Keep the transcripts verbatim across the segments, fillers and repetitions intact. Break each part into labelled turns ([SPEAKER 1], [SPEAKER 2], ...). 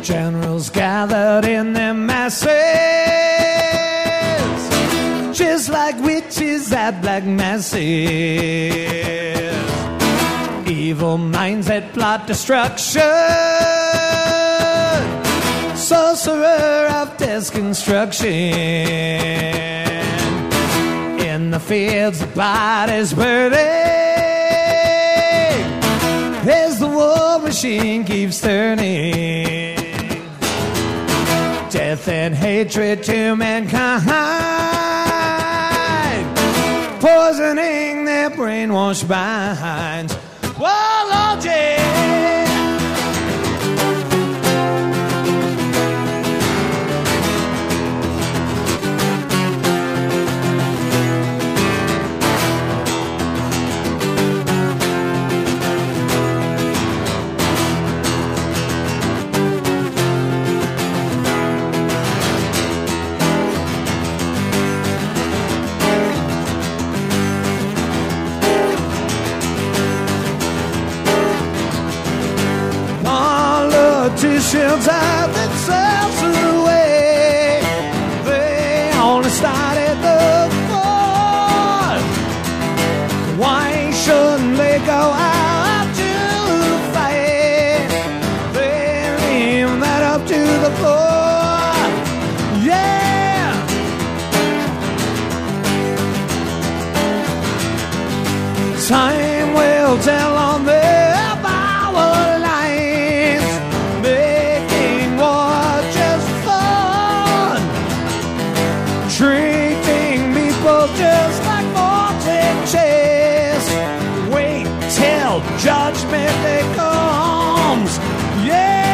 [SPEAKER 1] Generals gathered in their masses, just like witches at black masses. Evil minds that plot destruction, sorcerer of death's construction. In the fields, the bodies burning, as the war machine keeps turning. Death and hatred to mankind, poisoning their brainwashed minds. Whoa, Lord, yeah. Politicians have themselves away. They only started the war. Why shouldn't they go out to fight? They leave that up to the floor. Yeah. Time will tell on their power lines, making war just fun, treating people just like mortal chess. Wait till judgment day comes. Yeah.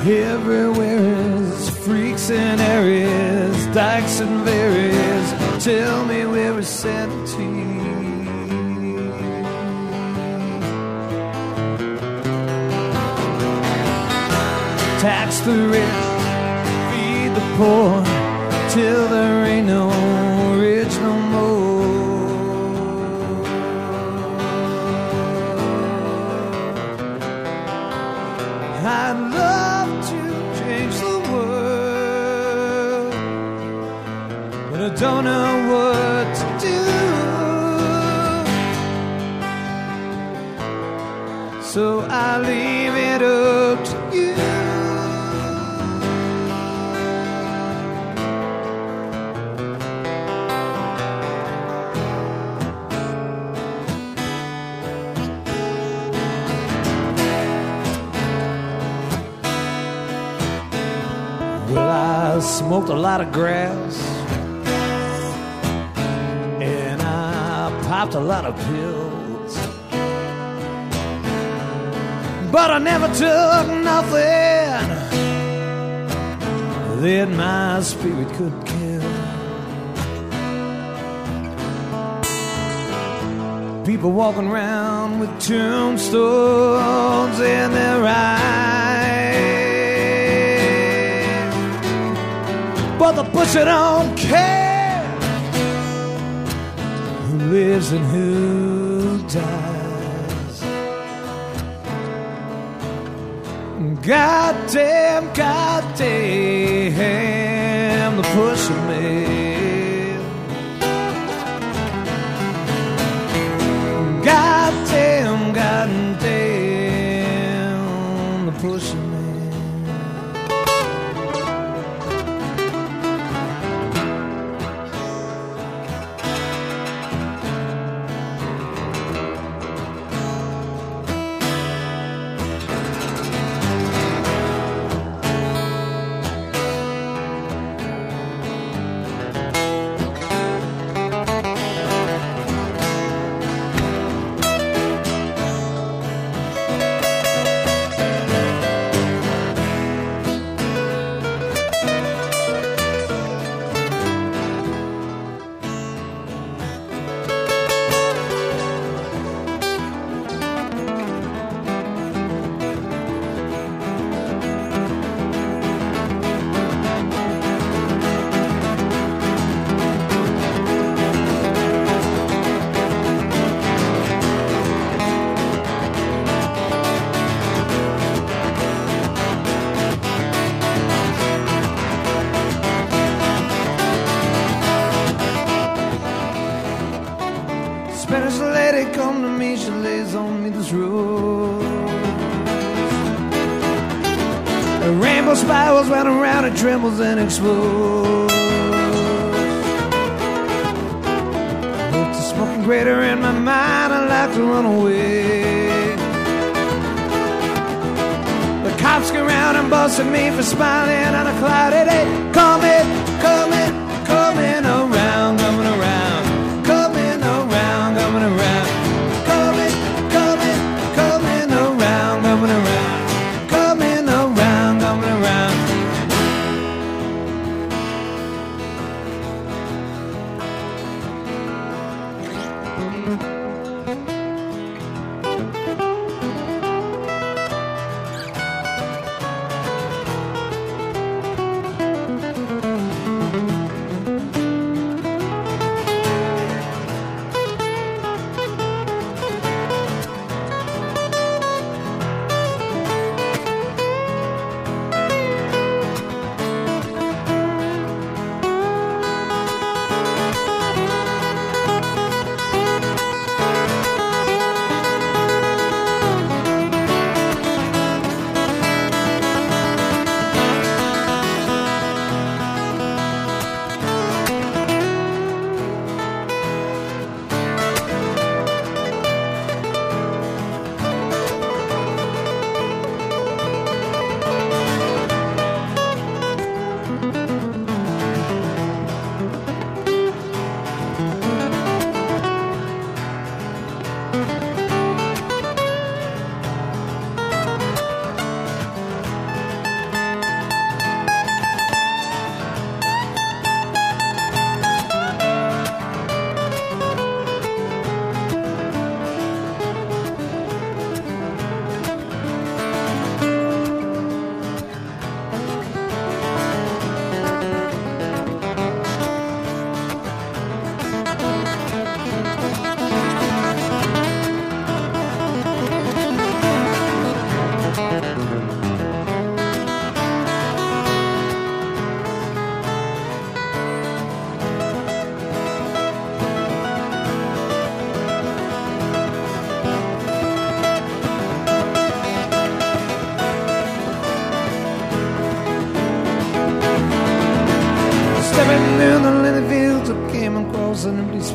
[SPEAKER 1] Everywhere is freaks and areas, dykes and berries. Tell me where is sanity? Tax the rich, feed the poor, till there ain't no rich no more. I'd love to change the world, but I don't know what to do. So I leave it up to you. Well, I smoked a lot of grass, and I popped a lot of pills, but I never took nothing that my spirit could kill. People walking around with tombstones in their eyes, but the butcher don't care who lives and who dies. Goddamn, goddamn, the pusher man. Goddamn, goddamn, the pusher man. Spanish lady come to me, she lays on me this rose. A rainbow spirals round and round, it trembles and explodes. With the smoking greater in my mind, I like to run away. The cops come around and busted me for smiling on a cloudy day. Coming, coming, coming around, coming around. Coming around, coming around, coming, coming, coming around, coming around, coming around, coming around.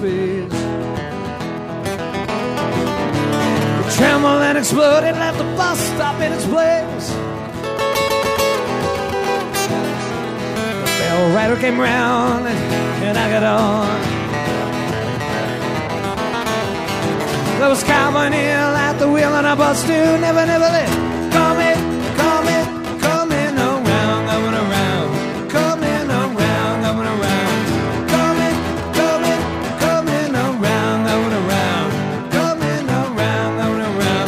[SPEAKER 1] space. It trembled and exploded, left the bus stop in its place. The bell rider came round and, and I got on. There was Cowboy Neil at the wheel and a bus too. Never, never let coming, coming, coming around, coming around, coming around, coming around, coming, coming, coming around, coming around, coming around, coming around.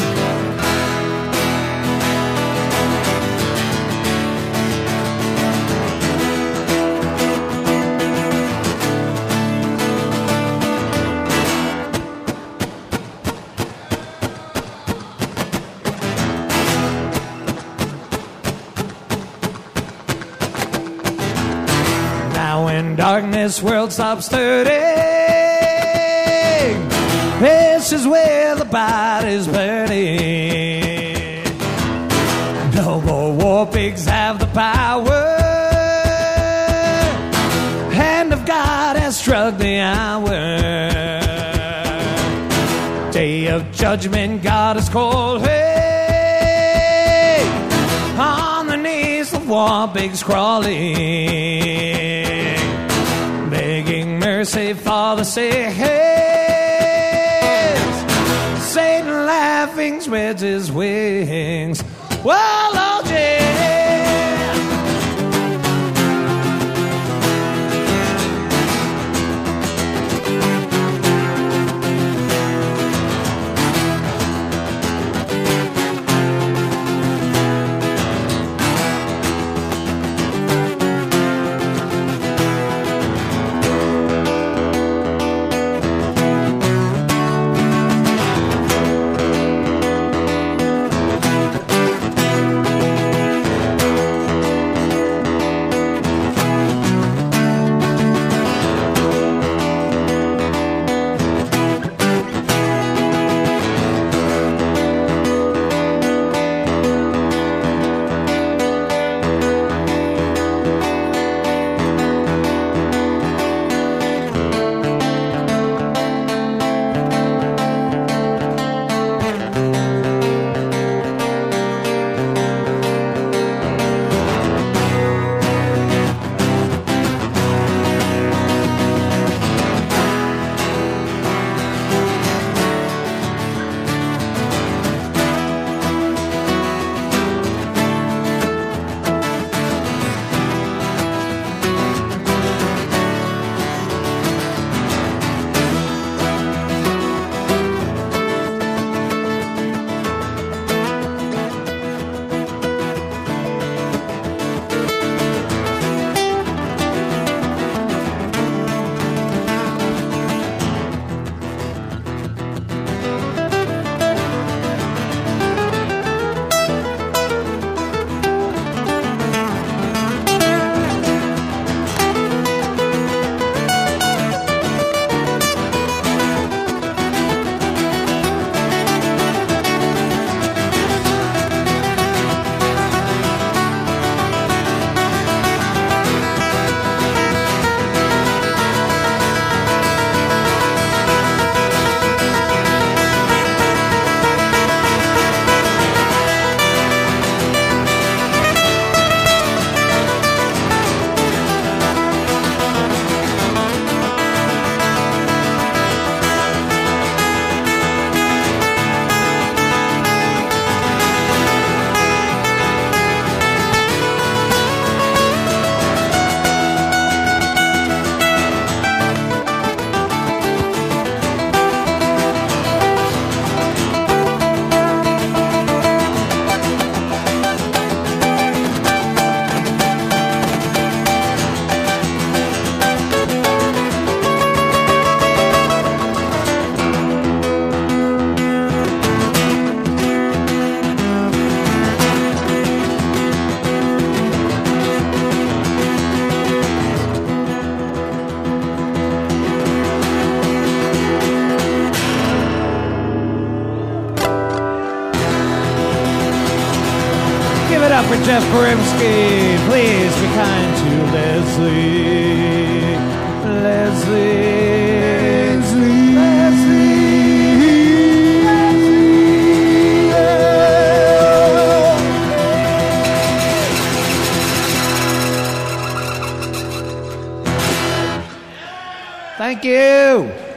[SPEAKER 1] When darkness world stops turning, this is where the body's burning. No more war pigs have the power. Hand of God has struck the hour. Day of judgment God has called. Hey, on the knees the war pigs crawling, begging mercy for the sick. Satan laughing spreads his wings. Well, oh yeah. up for Jeff Perimsky. Please be kind to Leslie. Leslie's Thank you.